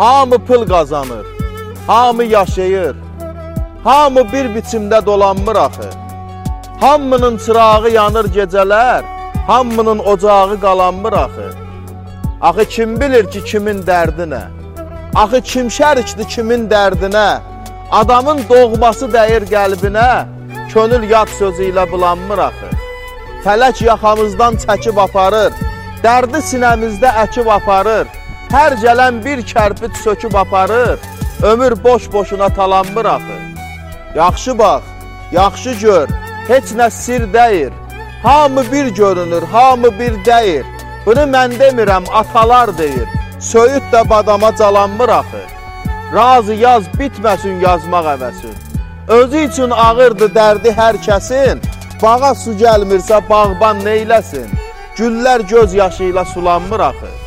Hamı pul qazanır, hamı yaşayır, hamı bir biçimdə dolanmır axı. Hamının çırağı yanır gecələr, hamının ocağı qalanmır axı. Axı kim bilir ki, kimin dərdi nə? Axı kim şərikdir kimin dərdinə? Adamın doğması dəyir qəlbinə, könül yad sözü ilə bulanmır axı. Fələk yaxamızdan çəkib aparır, dərdi sinəmizdə əkib aparır. Hər gələn bir kərpiç söküb aparır, ömür boş-boşuna talanmır axı. Yaxşı bax, yaxşı gör, heç nə sir deyir. Hamı bir görünür, hamı bir deyir. Bunu mən demirəm, atalar deyir. Söyüd də badama calanmır axı. Razı yaz bitməsin yazmaq əvəsin. Özü üçün ağırdı dərdi hər kəsin. Bağa su gəlmirsə bağban neyləsin? Güllər göz yaşı ilə sulanmır axı.